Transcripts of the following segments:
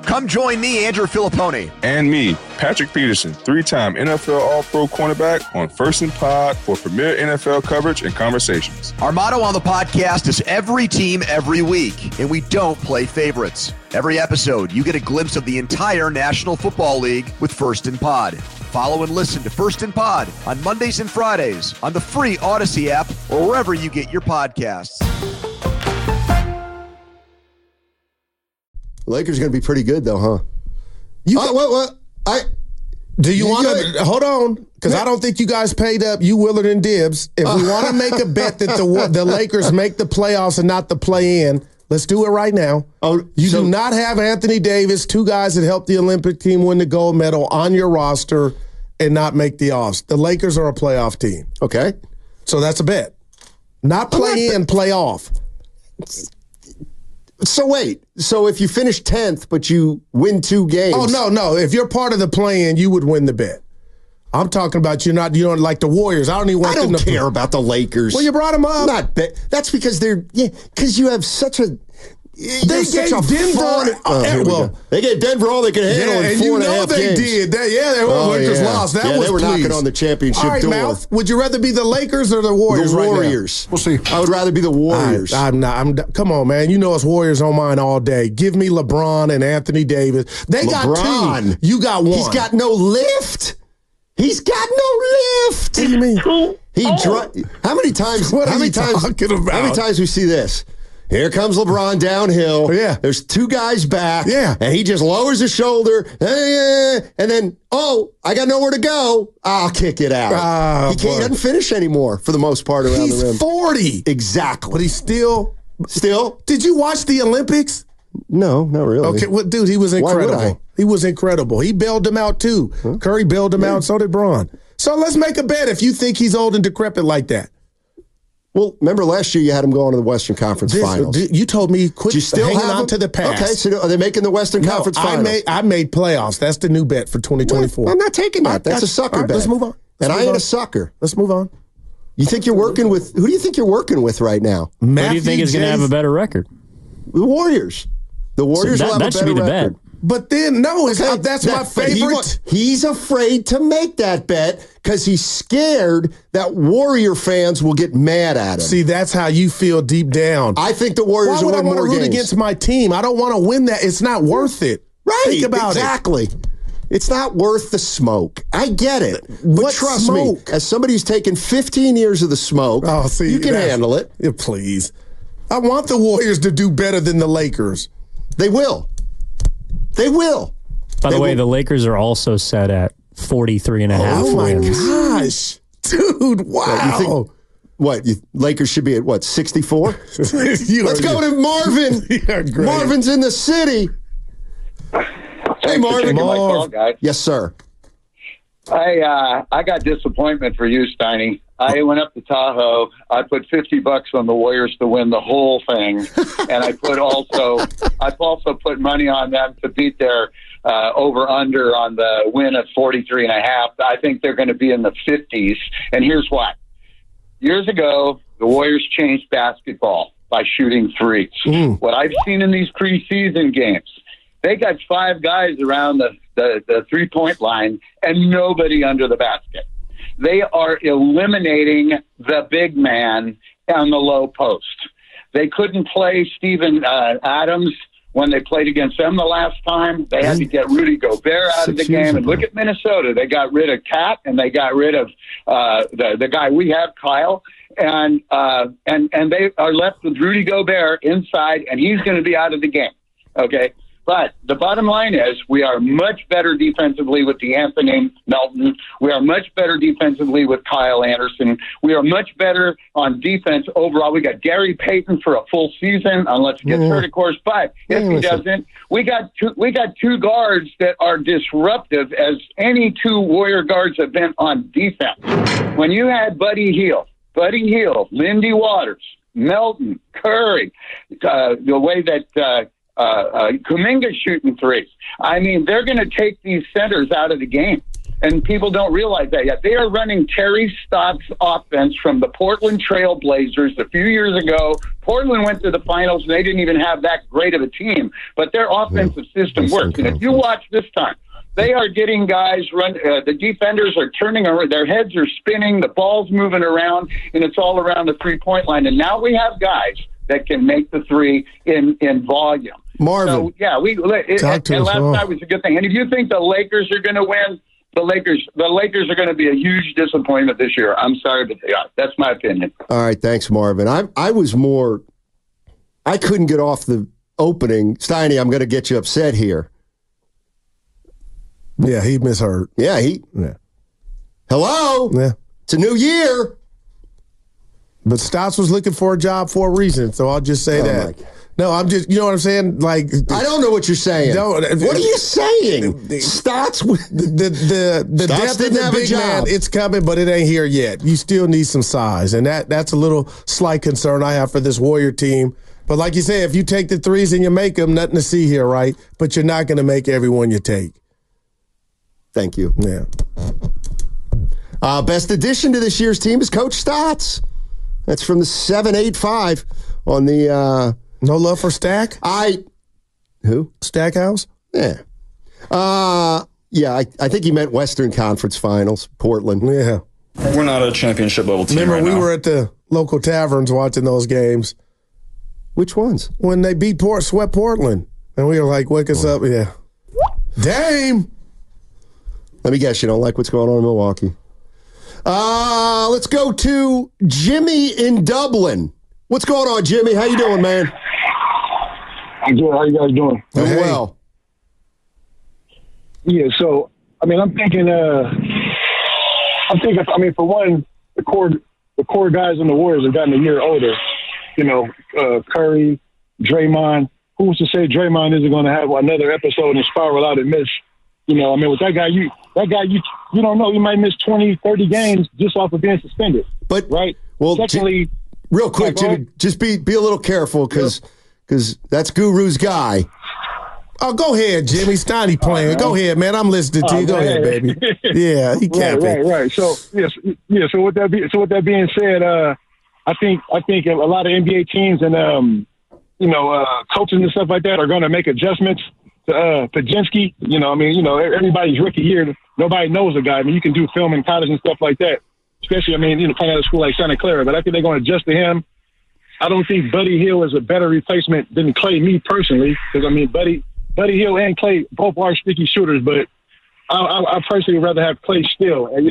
Come join me, Andrew Filipponi. And me, Patrick Peterson, 3-time NFL All-Pro cornerback on First and Pod for premier NFL coverage and conversations. Our motto on the podcast is every team, every week, and we don't play favorites. Every episode, you get a glimpse of the entire National Football League with First and Pod. Follow and listen to First and Pod on Mondays and Fridays on the free Odyssey app or wherever you get your podcasts. Lakers are going to be pretty good, though, huh? Do you want to hold on? Because I don't think you guys paid up. You, Willard, and Dibbs. If we want to make a bet that the Lakers make the playoffs and not the play-in, let's do it right now. You do not have Anthony Davis, two guys that helped the Olympic team win the gold medal, on your roster and not make the offs. The Lakers are a playoff team. Okay. So that's a bet. Not play in, play off. So wait. So if you finish 10th, but you win 2 games. Oh, no. If you're part of the play-in, you would win the bet. I'm talking about you don't like the Warriors. I don't even want them to care about the Lakers. Well, you brought them up. That's because because you have such a. They gave Denver. They gave Denver all they could handle in 4.5 games. Did. Lakers lost. That was they were knocking on the championship door. Mouth, would you rather be the Lakers or the Warriors? The Warriors. We'll see. I would rather be the Warriors. I'm not. Come on, man. You know it's Warriors on mine all day. Give me LeBron and Anthony Davis. They got 2. You got 1. He's got no lift. What do you mean? How many times? What are you talking about? How many times we see this? Here comes LeBron downhill. Yeah. There's 2 guys back. Yeah. And he just lowers his shoulder. And then, I got nowhere to go. I'll kick it out. He doesn't finish anymore for the most part around the rim. He's 40. Exactly. But he's still. Did you watch the Olympics? No, not really. Okay, well, dude, he was incredible. He was incredible. He bailed him out, too. Huh? Curry bailed him out, so did Braun. So let's make a bet if you think he's old and decrepit like that. Well, remember last year you had him going to the Western Conference Finals. You told me quit hanging on to the past. Okay, so are they making the Western Conference Finals? I made playoffs. That's the new bet for 2024. Well, I'm not taking that. That's a sucker bet. Let's move on. I ain't a sucker. Let's move on. You think you're working with – who do you think you're working with right now? Who do you think is going to have a better record? The Warriors. The Warriors will have a better record. That should be the bet. But then, that's my favorite. He's afraid to make that bet because he's scared that Warrior fans will get mad at him. See, that's how you feel deep down. I think the Warriors will win more games. Why would I want to root against my team? I don't want to win that. It's not worth it. Right. Think about it. It's not worth the smoke. I get it. But trust me, as somebody who's taken 15 years of the smoke, you can handle it. Yeah, please. I want the Warriors to do better than the Lakers. They will. They will. By the way, the Lakers are also set at 43.5 wins. Oh, my gosh. Dude, wow. Lakers should be at, 64? Let's go to Marvin. Marvin's in the city. Hey, Marvin. My call, guys. Yes, sir. I got disappointment for you, Steiny. I went up to Tahoe. I put $50 on the Warriors to win the whole thing, and I've also put money on them to beat their over/under on the win at 43.5. I think they're going to be in the 50s, and here's why. Years ago, the Warriors changed basketball by shooting threes. What I've seen in these preseason games, they got 5 guys around the three-point line and nobody under the basket. They are eliminating the big man on the low post. They couldn't play Steven Adams when they played against them the last time. They had to get Rudy Gobert out of the game. And look at Minnesota. They got rid of Cat and they got rid of the guy we have, Kyle. And they are left with Rudy Gobert inside, and he's going to be out of the game. Okay? But the bottom line is we are much better defensively with DeAnthony Melton. We are much better defensively with Kyle Anderson. We are much better on defense overall. We got Gary Payton for a full season, unless he gets hurt, of course. But if he doesn't, we got two guards that are disruptive as any 2 Warrior guards have been on defense. When you had Buddy Hield, Lindy Waters, Melton, Curry, the way that Kuminga's shooting threes. I mean, they're going to take these centers out of the game. and people don't realize that yet. They are running Terry Stotts' offense from the Portland Trail Blazers a few years ago. Portland went to the finals, and they didn't even have that great of a team, but their offensive system works. And if you watch this time, they are getting guys run. The defenders are turning around. Their heads are spinning. The ball's moving around, and it's all around the three-point line. And now we have guys that can make the three in volume. Marvin. So, yeah, last night was a good thing. And if you think the Lakers are going to win, the Lakers are going to be a huge disappointment this year. I'm sorry, but they are. That's my opinion. All right, thanks, Marvin. I couldn't get off the opening. Steiny, I'm going to get you upset here. Yeah, he misheard. Yeah. Hello? Yeah. It's a new year. But Stotts was looking for a job for a reason, so I'll just say that. No, I'm just, you know what I'm saying? Like, I don't know what you're saying. What are you saying? Stotts, the depth of the big man, it's coming, but it ain't here yet. You still need some size, and that's a little slight concern I have for this Warrior team. But like you say, if you take the threes and you make them, nothing to see here, right? But you're not going to make everyone you take. Thank you. Yeah. Best addition to this year's team is Coach Stotts. That's from the 785 on the. No love for Stack? Who? Stackhouse? Yeah. Yeah, I think he meant Western Conference Finals, Portland. Yeah. We're not a championship level team. Remember, we were at the local taverns watching those games. Which ones? When they beat swept Portland. And we were like, wake us up. Yeah. Dame! Let me guess, you don't like what's going on in Milwaukee. Let's go to Jimmy in Dublin. What's going on, Jimmy? How you doing, man? I'm good. How you guys doing? Doing well. Yeah, so, I mean, I'm thinking, for one, the core guys in the Warriors have gotten a year older. You know, Curry, Draymond. Who's to say Draymond isn't going to have another episode and spiral out and miss? You know, I mean, with that guy, you don't know. You might miss 20, 30 games just off of being suspended. But, right? Well, secondly, real quick, Jimmy, just be a little careful because that's Guru's guy. Oh, go ahead, Jimmy. Steiny playing. Go ahead, man. I'm listening to you. Go ahead, baby. Yeah, he can't. Right. So yes. So with that being said, I think a lot of NBA teams and coaches and stuff like that are going to make adjustments to Podziemski. Everybody's rookie year. Nobody knows the guy. I mean, you can do film in college and stuff like that. Especially, playing at a school like Santa Clara. But I think they're going to adjust to him. I don't think Buddy Hield is a better replacement than Clay, me personally, because, Buddy Hield and Clay both are sticky shooters, but I personally would rather have Clay still at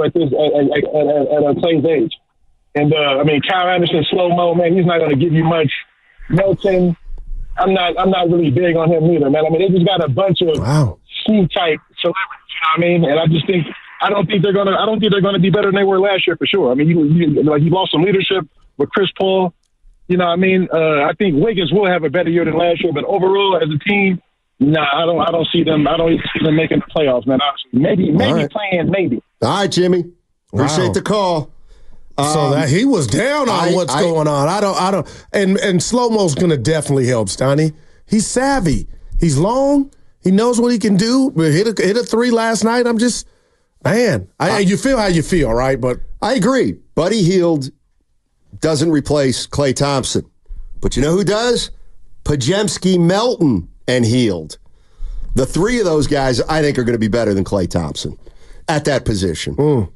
Clay's age. And, Kyle Anderson, slow-mo, man, he's not going to give you much. Milton, I'm not really big on him either, man. They just got a bunch of C-type celebrities, And I don't think they're gonna be better than they were last year for sure. You lost some leadership with Chris Paul. I think Wiggins will have a better year than last year, but overall as a team, I don't see them. I don't even see them making the playoffs, man. Maybe playing, maybe. All right, Jimmy. Appreciate the call. So that he was down on what's going on. I don't. And Slow-Mo's going to definitely help, Steiny. He's savvy. He's long. He knows what he can do. Hit a three last night. I'm just, man. You feel how you feel, right? But I agree. Buddy Hield doesn't replace Klay Thompson, but you know who does? Podziemski, Melton, and Hield. The three of those guys, I think, are going to be better than Klay Thompson at that position.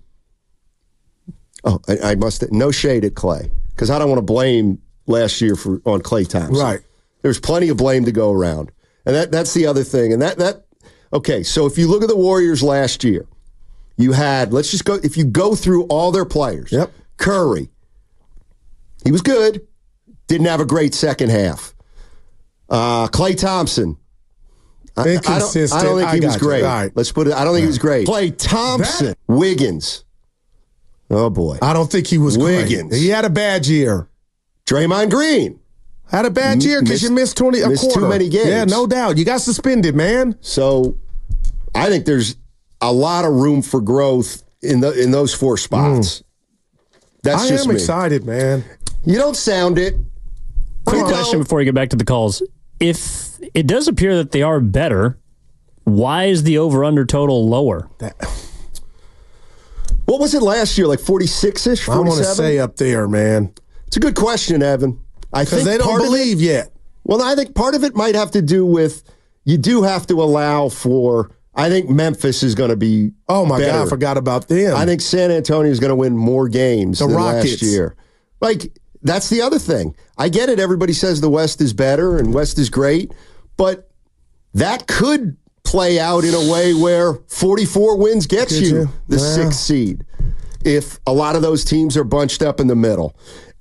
Oh, I must. No shade at Klay, because I don't want to blame last year on Klay Thompson. Right. There's plenty of blame to go around, and that's the other thing. And okay. So if you look at the Warriors last year, you had if you go through all their players. Yep. Curry, he was good, didn't have a great second half. Klay Thompson. I don't think he was great. Right. Let's put it. I don't think he was great. Klay Thompson, Wiggins. Oh, boy. I don't think he was Wiggins. Great. He had a bad year. Draymond Green. Had a bad year because you missed 20 a quarter. Too many games. Yeah, no doubt. You got suspended, man. So I think there's a lot of room for growth in those four spots. That's just me. I am excited, man. You don't sound it. Quick question before you get back to the calls. If it does appear that they are better, why is the over-under total lower? What was it last year? Like 46-ish, 47? I want to say up there, man. It's a good question, Evan. I think they don't believe yet. Well, I think part of it might have to do with you do have to allow for. I think Memphis is going to be. Oh my better. God, I forgot about them. I think San Antonio is going to win more games than Rockets. last year. Like, that's the other thing. I get it. Everybody says the West is better and West is great, but that could play out in a way where 44 wins gets you the 6th seed if a lot of those teams are bunched up in the middle.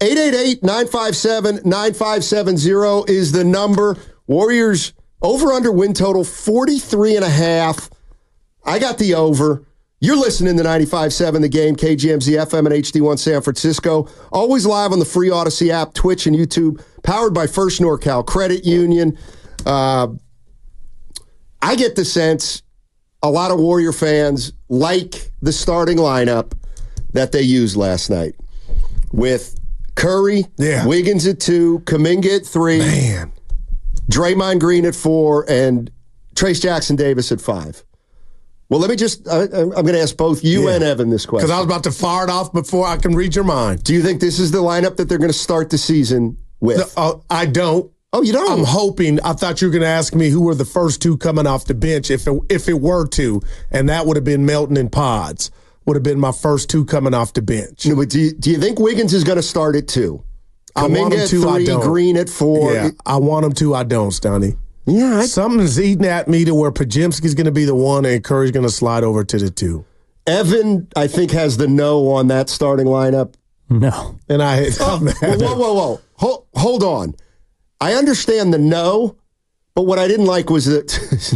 888-957-9570 is the number. Warriors over-under win total 43.5. I got the over. You're listening to 95.7 The Game, KGMZ FM and HD1 San Francisco. Always live on the free Odyssey app, Twitch, and YouTube. Powered by First NorCal Credit Union. I get the sense a lot of Warrior fans like the starting lineup that they used last night. With Curry, Wiggins at 2, Kuminga at 3, Draymond Green at 4, and Trace Jackson-Davis at 5. Well, let me just, I'm going to ask both you and Evan this question. Because I was about to fire it off before I can read your mind. Do you think this is the lineup that they're going to start the season with? I don't. Oh, you don't? I'm hoping. I thought you were going to ask me who were the first two coming off the bench if it were to, and that would have been Melton and Pods. Would have been my first two coming off the bench. No, but do you think Wiggins is going to start at 2? I want him to. I don't. Green at 4. Yeah, I want him to. I don't, Stoney. Yeah, something's eating at me to where Podziemski's going to be the 1 and Curry's going to slide over to the 2. Evan, I think, has the no on that starting lineup. No, and whoa! Hold on. I understand the no, but what I didn't like was that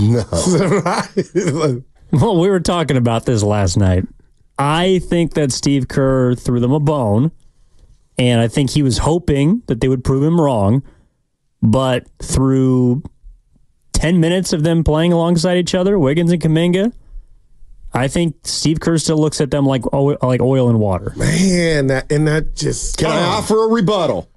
no. Well, we were talking about this last night. I think that Steve Kerr threw them a bone, and I think he was hoping that they would prove him wrong. But through 10 minutes of them playing alongside each other, Wiggins and Kuminga, I think Steve Kerr still looks at them like oil and water. Man, that just... Can I offer a rebuttal?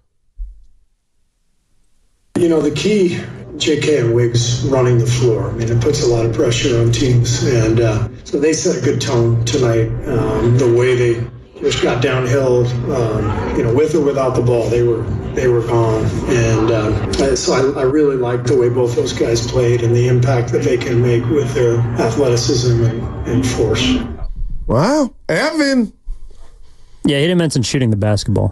You know, the key, JK and Wiggs running the floor. I mean, it puts a lot of pressure on teams. And so they set a good tone tonight. The way they just got downhill, with or without the ball, they were gone. And so I really like the way both those guys played and the impact that they can make with their athleticism and force. Wow. Evan. Yeah, he didn't mention shooting the basketball.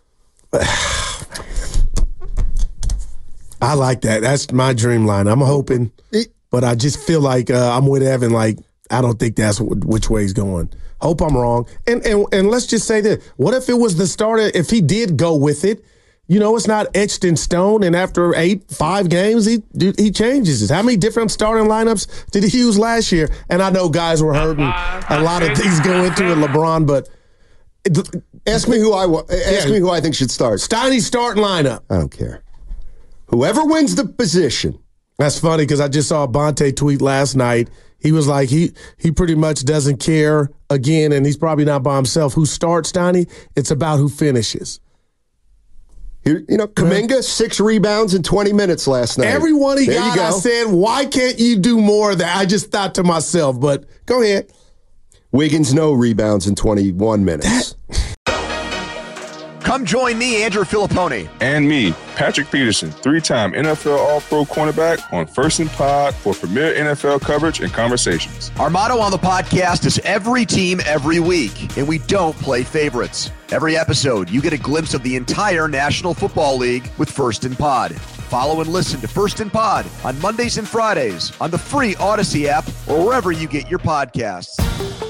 I like that. That's my dream line. I'm hoping, but I just feel like I'm with Evan. Like, I don't think that's which way he's going. Hope I'm wrong. And let's just say this. What if it was the starter, if he did go with it, it's not etched in stone, and after 5 games, he changes it. How many different starting lineups did he use last year? And I know guys were hurting. A lot of things go into it, LeBron, but ask me who I think should start. Steiny's starting lineup. I don't care. Whoever wins the position. That's funny because I just saw a Bonte tweet last night. He was like, he pretty much doesn't care again, and he's probably not by himself. Who starts, Steiny? It's about who finishes. Here, Kuminga, 6 rebounds in 20 minutes last night. Every one he got, I said, why can't you do more of that? I just thought to myself, but go ahead. Wiggins, no rebounds in 21 minutes. Come join me, Andrew Filippone. And me, Patrick Peterson, 3-time NFL All-Pro cornerback on First and Pod for premier NFL coverage and conversations. Our motto on the podcast is every team, every week, and we don't play favorites. Every episode, you get a glimpse of the entire National Football League with First and Pod. Follow and listen to First and Pod on Mondays and Fridays on the free Odyssey app or wherever you get your podcasts.